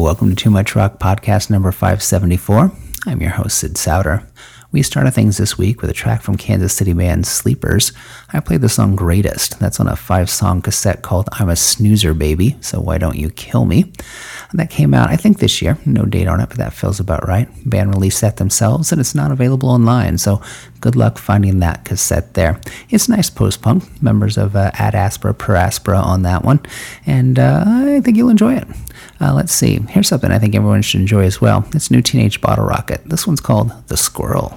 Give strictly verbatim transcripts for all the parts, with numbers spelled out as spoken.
welcome to Too Much Rock podcast number five seventy-four. I'm your host, Sid Souter. We started things this week with a track from Kansas City band Sleepers. I played the song Greatest. That's on a five-song cassette called I'm a Snoozer Baby, So Why Don't You Kill Me? That came out, I think, this year. No date on it, but that feels about right. The band released that themselves, and it's not available online, so good luck finding that cassette there. It's nice post-punk. Members of uh, Ad Aspera Per Aspera on that one, and uh, I think you'll enjoy it. Uh, let's see. Here's something I think everyone should enjoy as well. It's New Teenage Bottle Rocket. This one's called The Squirrel.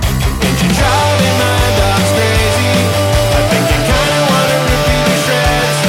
Driving my dogs crazy. I think you kinda wanna rip me to shreds.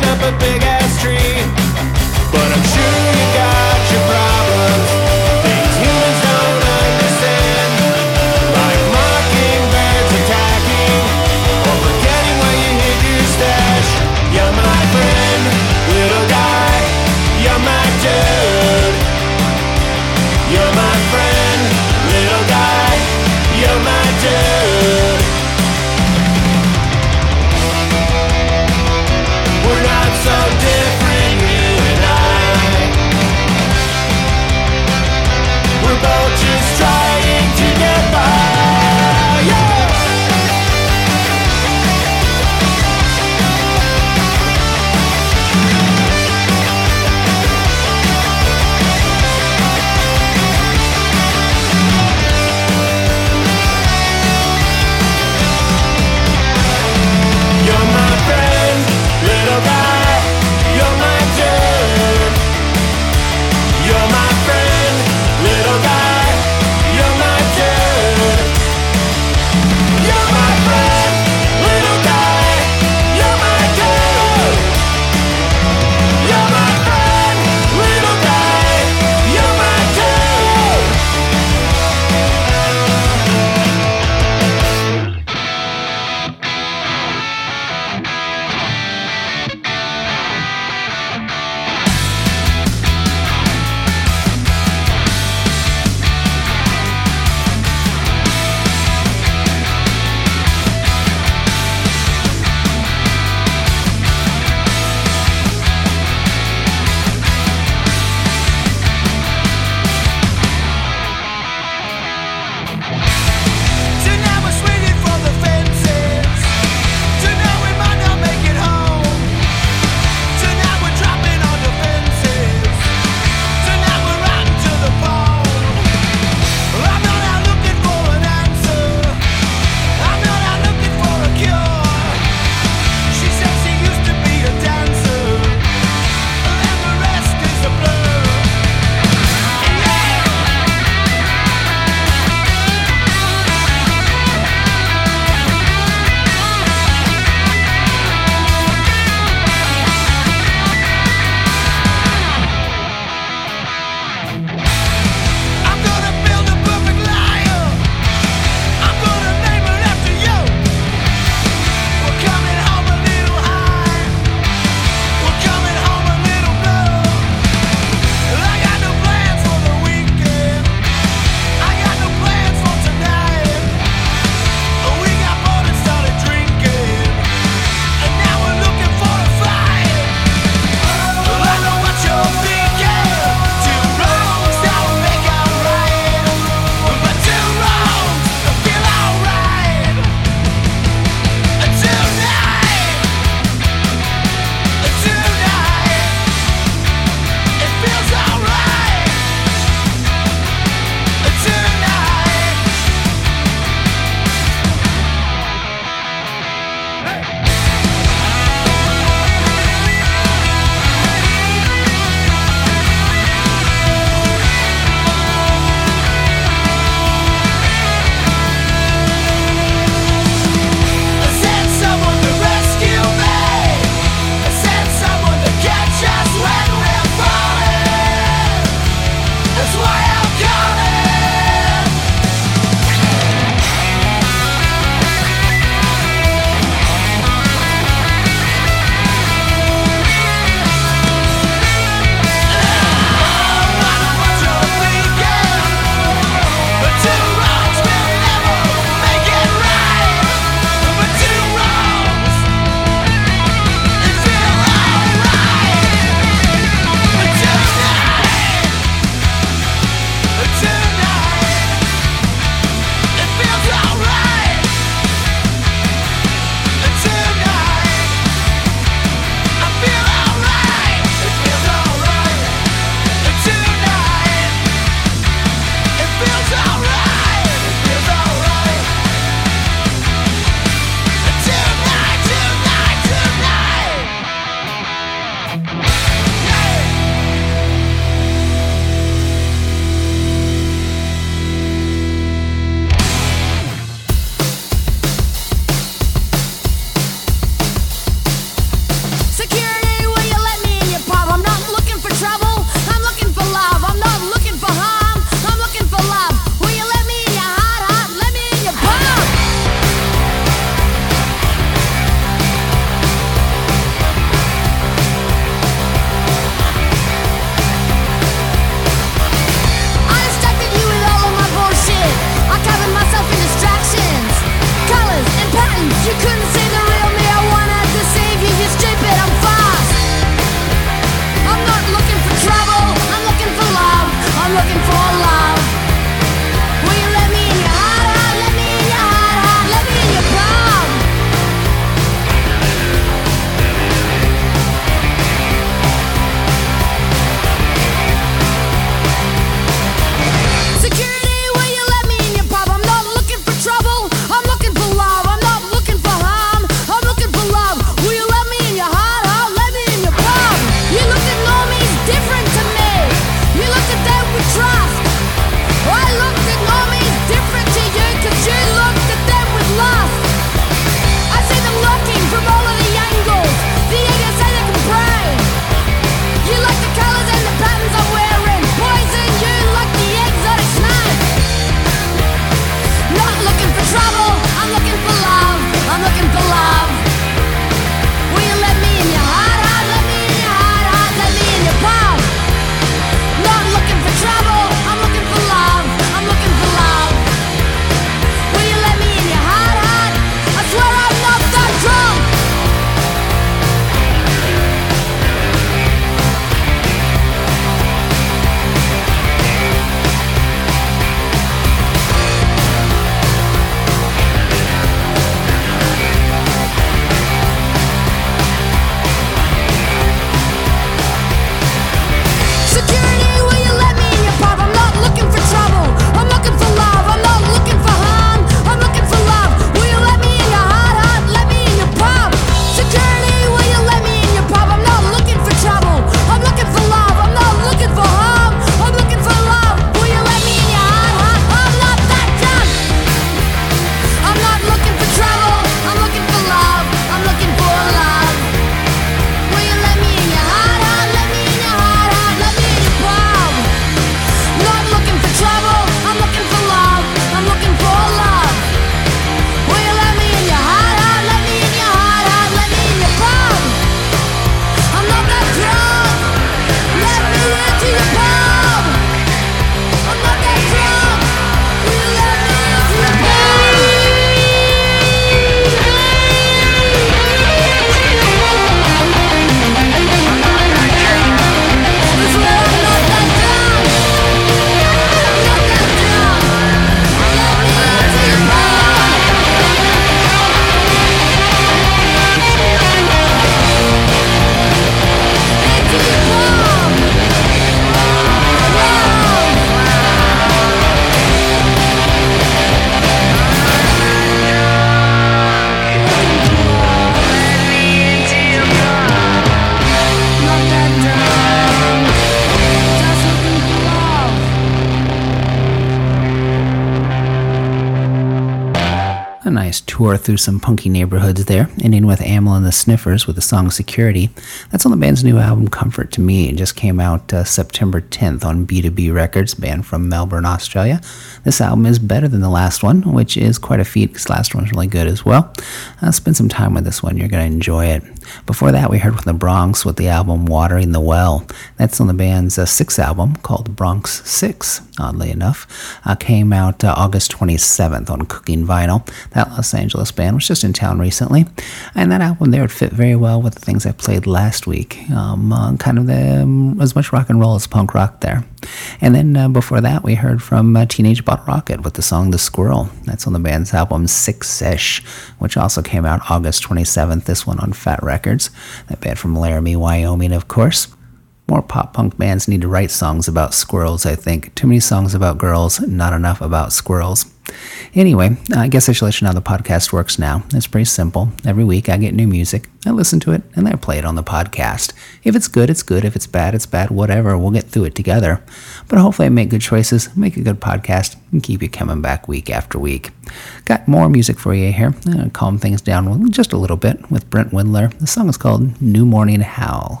nice tour through some punky neighborhoods there, ending with Amyl and the Sniffers with the song Security. That's on the band's new album Comfort to Me. It just came out uh, September tenth on B two B Records, band from Melbourne, Australia. This album is better than the last one, which is quite a feat because the last one was really good as well. Uh, spend some time with this one. You're going to enjoy it. Before that, we heard from the Bronx with the album Watering the Well. That's on the band's uh, sixth album called Bronx six, oddly enough. Uh, came out uh, August twenty-seventh on Cooking Vinyl. That Los Angeles band was just in town recently. And that album there would fit very well with the things I played last week. Um, uh, kind of the, um, as much rock and roll as punk rock there. And then uh, before that, we heard from uh, Teenage Bottle Rocket with the song The Squirrel. That's on the band's album Six-ish, which also came out August twenty-seventh, this one on Fat Records. That band from Laramie, Wyoming, of course. More pop-punk bands need to write songs about squirrels, I think. Too many songs about girls, not enough about squirrels. Anyway, I guess I should let you know how the podcast works now. It's pretty simple. Every week I get new music, I listen to it, and then I play it on the podcast. If it's good, it's good. If it's bad, it's bad. Whatever, we'll get through it together. But hopefully I make good choices, make a good podcast, and keep you coming back week after week. Got more music for you here. I'm gonna calm things down just a little bit with Brent Windler. The song is called New Morning Howl.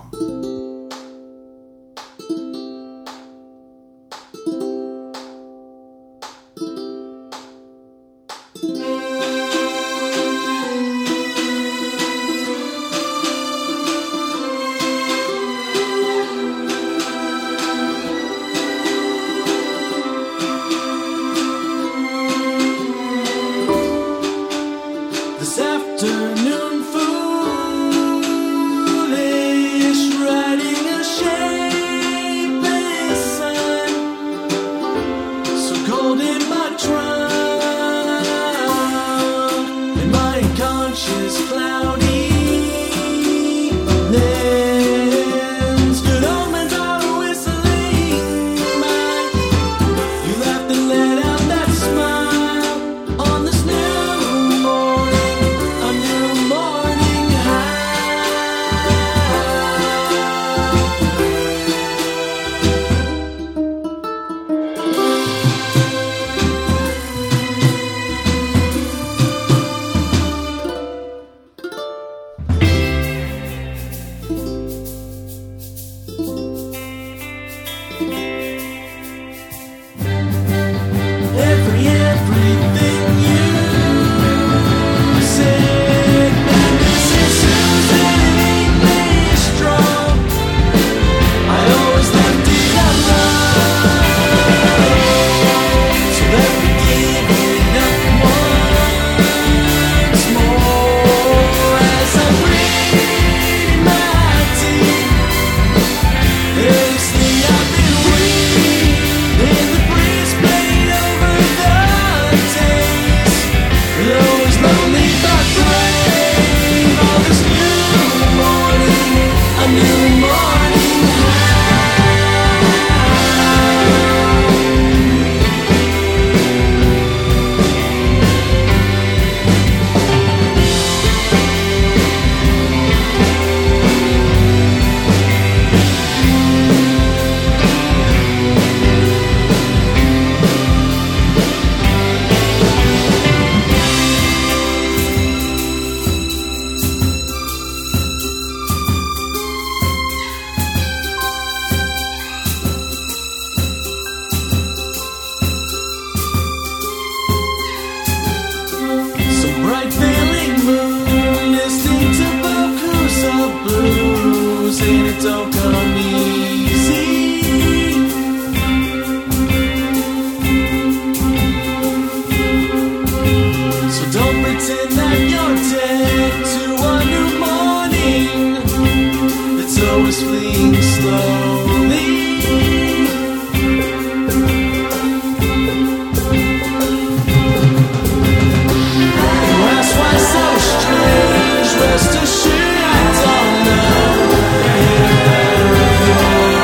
Rest assured I don't know.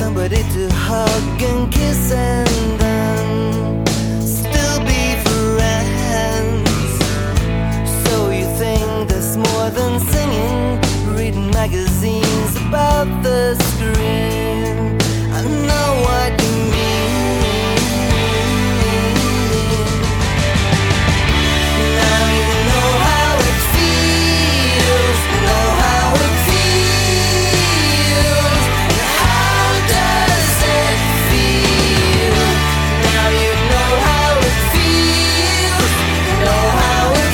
somebody to hug and kiss and then still be friends. So you think there's more than singing, reading magazines about the screen. I know what you mean. Now you know how it feels, know how it feels. How does it feel? Now you know how it feels, know how it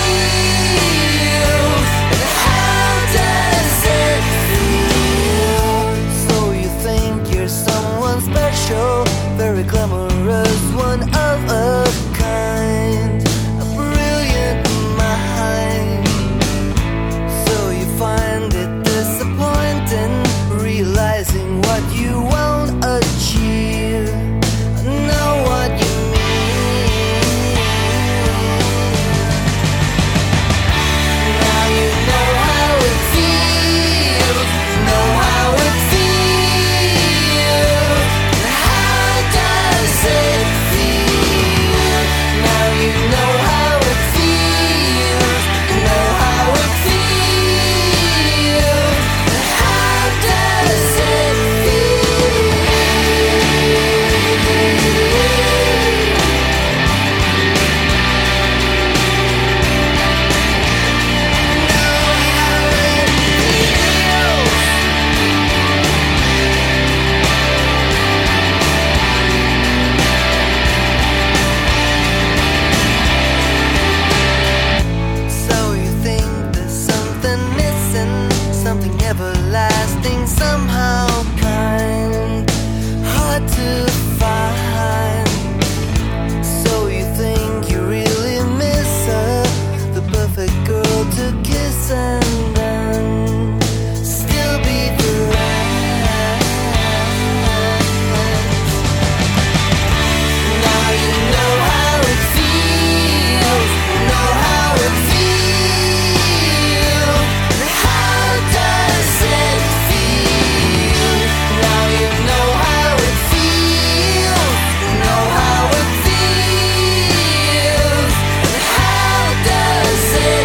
feels. How does it feel? So you think you're someone special, very glamorous, one of a kind, a brilliant mind. So you find it disappointing, realizing what you won't achieve. I know what you mean. Now you know how it feels, know how it feels. How does it feel? Now you know how it feels, know how it feels. How does it So you think there's something missing, something everlasting, somehow kind, hard to find. So you think you really miss her, the perfect girl to kiss and then still be friends. Now you know how it feels, know how it feels. How does it feel? Now you know how it feels, know how it feels. How does it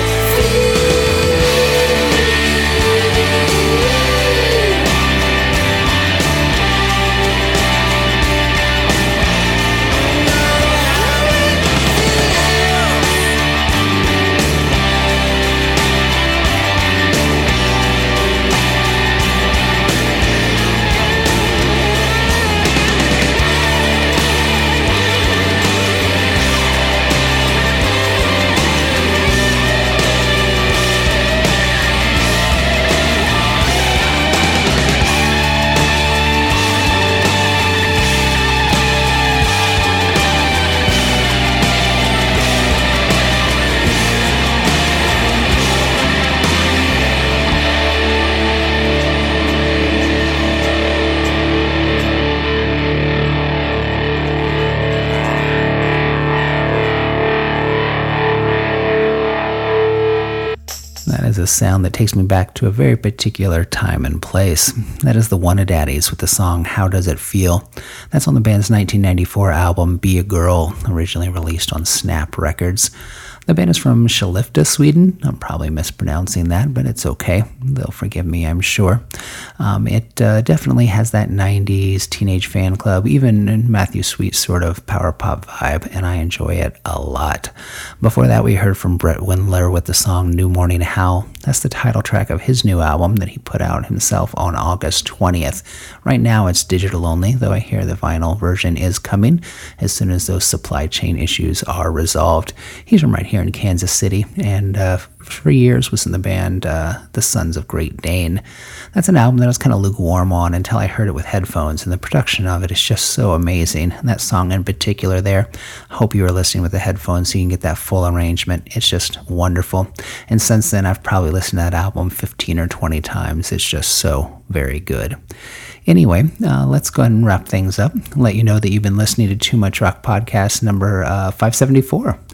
That is a sound that takes me back to a very particular time and place. That is the Wannadaddies with the song How Does It Feel? That's on the band's nineteen ninety-four album Be a Girl, originally released on Snap Records. The band is from Skellefteå, Sweden. I'm probably mispronouncing that, but it's okay. They'll forgive me, I'm sure. Um, it uh, definitely has that nineties teenage fan club, even Matthew Sweet sort of power pop vibe, and I enjoy it a lot. Before that, we heard from Brett Windler with the song New Morning Howl. That's the title track of his new album that he put out himself on August twentieth. Right now, it's digital only, though I hear the vinyl version is coming as soon as those supply chain issues are resolved. He's from right here in Kansas City, and uh, for years was in the band uh, The Sons of Great Dane. That's an album that I was kind of lukewarm on until I heard it with headphones, and the production of it is just so amazing. And that song in particular there, I hope you are listening with the headphones so you can get that full arrangement. It's just wonderful. And since then, I've probably listened to that album fifteen or twenty times. It's just so very good. Anyway, uh, let's go ahead and wrap things up. Let you know that you've been listening to Too Much Rock Podcast number uh, five seventy-four.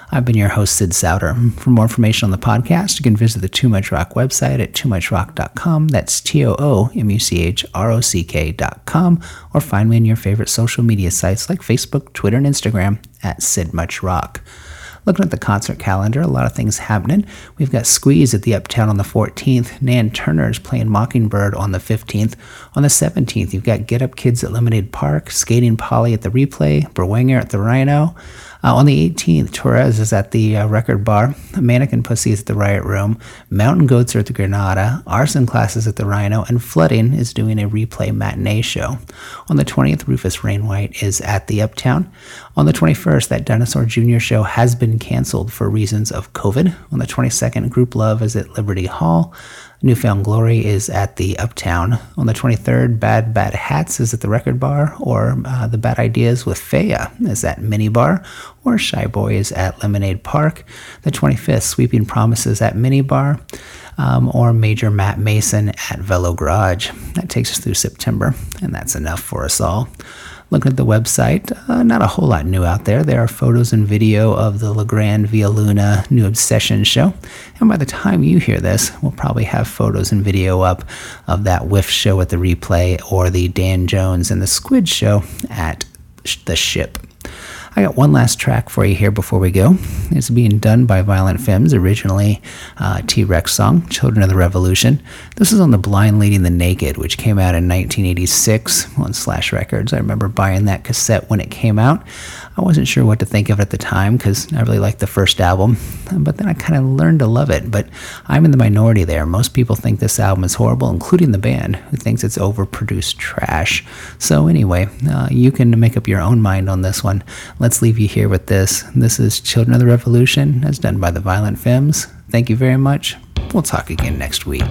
I've been your host, Sid Souter. For more information on the podcast, you can visit the Too Much Rock website at too much rock dot com. That's T O O M U C H R O C K dot com. Or find me in your favorite social media sites like Facebook, Twitter, and Instagram at Sid Much Rock. Looking at the concert calendar, a lot of things happening. We've got Squeeze at the Uptown on the fourteenth. Nan Turner's playing Mockingbird on the fifteenth. On the seventeenth, you've got Get Up Kids at Lemonade Park, Skating Polly at the Replay, Berwanger at the Rhino. Uh, on the eighteenth, Torres is at the uh, Record Bar, Mannequin Pussy is at the Riot Room, Mountain Goats are at the Granada, Arson Class is at the Rhino, and Flooding is doing a Replay matinee show. On the twentieth, Rufus Rainwhite is at the Uptown. On the twenty-first, that Dinosaur Junior show has been canceled for reasons of COVID. On the twenty-second, Group Love is at Liberty Hall. Newfound Glory is at the Uptown. On the twenty-third, Bad Bad Hats is at the Record Bar, or uh, The Bad Ideas with Faya is at Mini Bar, or Shy Boy is at Lemonade Park. The twenty-fifth, Sweeping Promises at Mini Bar, um, or Major Matt Mason at Velo Garage. That takes us through September, and that's enough for us all. Looking at the website, uh, not a whole lot new out there. There are photos and video of the Legrand Via Luna New Obsession show. And by the time you hear this, we'll probably have photos and video up of that Whiff show at the Replay or the Dan Jones and the Squid show at the Ship. I got one last track for you here before we go. It's being done by Violent Femmes, originally uh, T-Rex song, Children of the Revolution. This is on The Blind Leading the Naked, which came out in nineteen eighty-six on Slash Records. I remember buying that cassette when it came out. I wasn't sure what to think of it at the time because I really liked the first album, but then I kind of learned to love it. But I'm in the minority there. Most people think this album is horrible, including the band, who thinks it's overproduced trash. So anyway, uh, you can make up your own mind on this one. Let's leave you here with this. This is Children of the Revolution, as done by the Violent Femmes. Thank you very much. We'll talk again next week.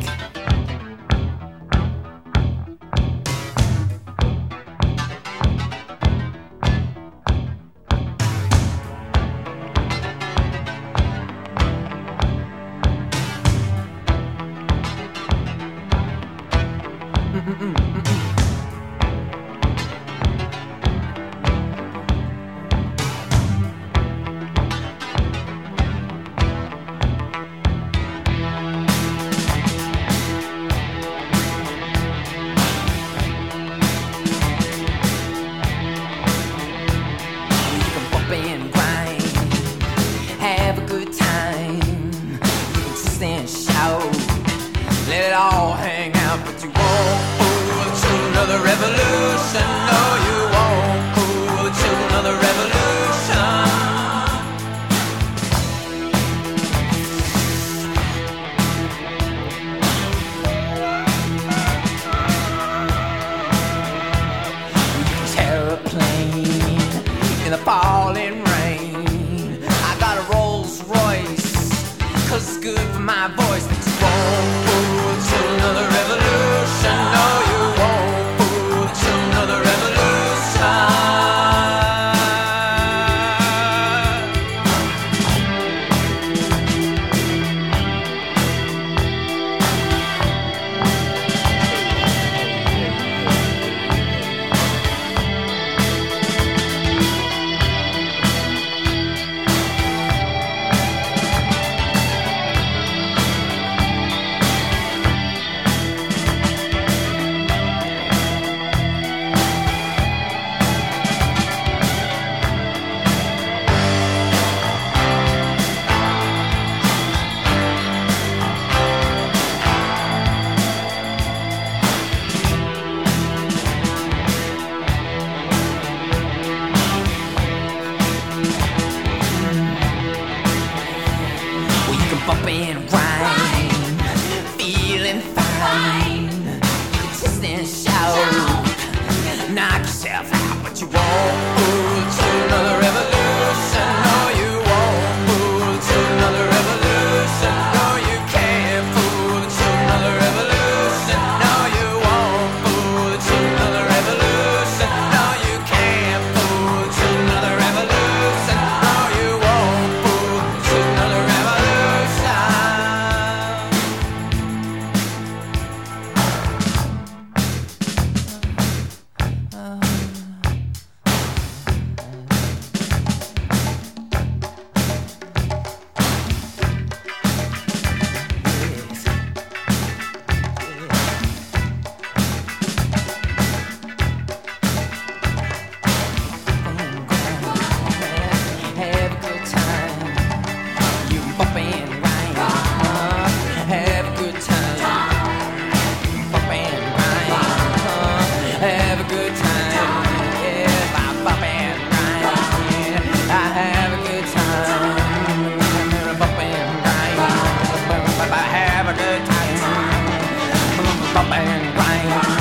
bump and grind.